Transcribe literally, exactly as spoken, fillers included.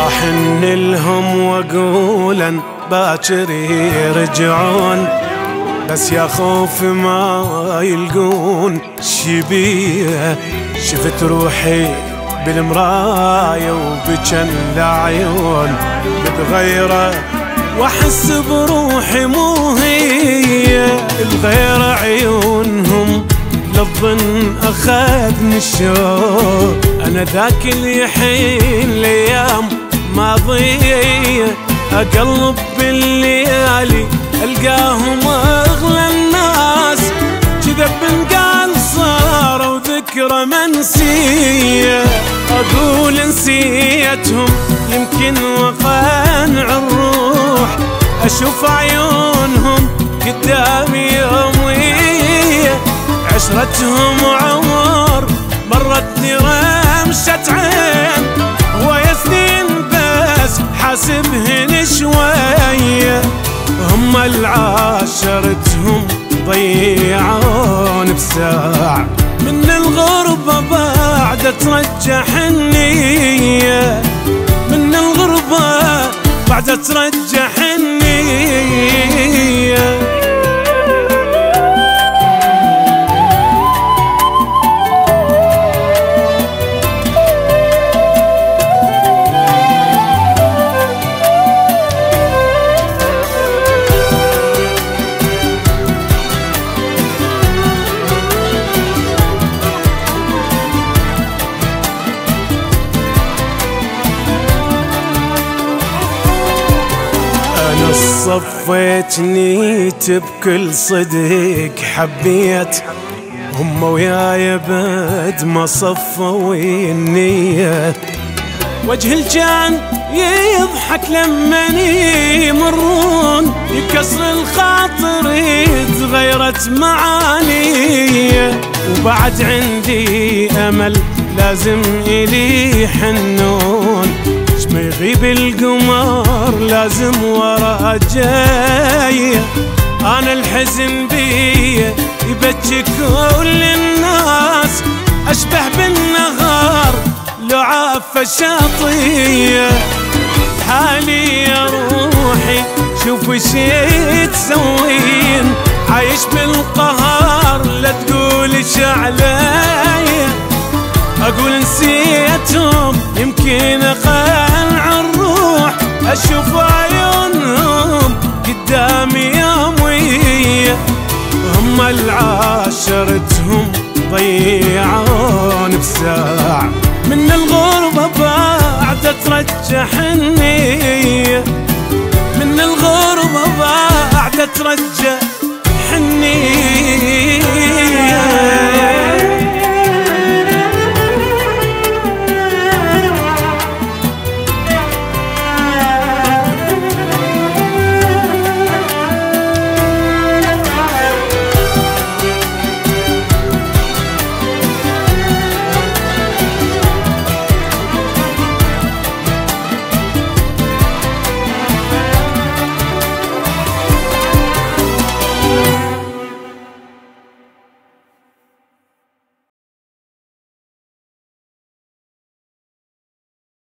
واحن لهم واقولن باكر يرجعون، بس يا خوف ما يلقون شبيه. شفت روحي بالمراية وبجن العيون متغيرة، واحس بروحي مو هي الغير عيونهم. للظن اخذني الشوق، انا ذاك اللي يحين الايام ماضية. اقلب بالليالي القاهم اغلى الناس، كذا بنقال صار وذكرى منسية. اقول نسيتهم يمكن وقنع الروح، اشوف عيونهم قدامي يومية. عشرتهم عمر مرتني رمشة عين، ويا سنين بس حاسبهن شوية. هم العاشرتهم ضيعون بساعة، من الغربة بعد ترجع حنية. من الغربة بعد ترجع حنية. صفيت نيت بكل صدق حبيت، هم وياي بد ما صفوا النية. وجه الجان يضحك لمن يمرون، يكسر الخاطر تغيرت معانيه. وبعد عندي امل لازم إلي حنون، ما يغيب القمر لازم ورا جاي. انا الحزن بي يبكي كل الناس، اشبه بالنهار لعافة شاطية. حالي يا روحي شوف شي تسوين، عايش بالقهر لا تقولش عليا. اقول نسيتهم يمكن اقنع الروح، اشوف عيونهم قدامي يومية. هم العاشرتهم ضيعون بساعة، من الغربة بعد ترجع حنية. من الغربة بعد ترجع حنية.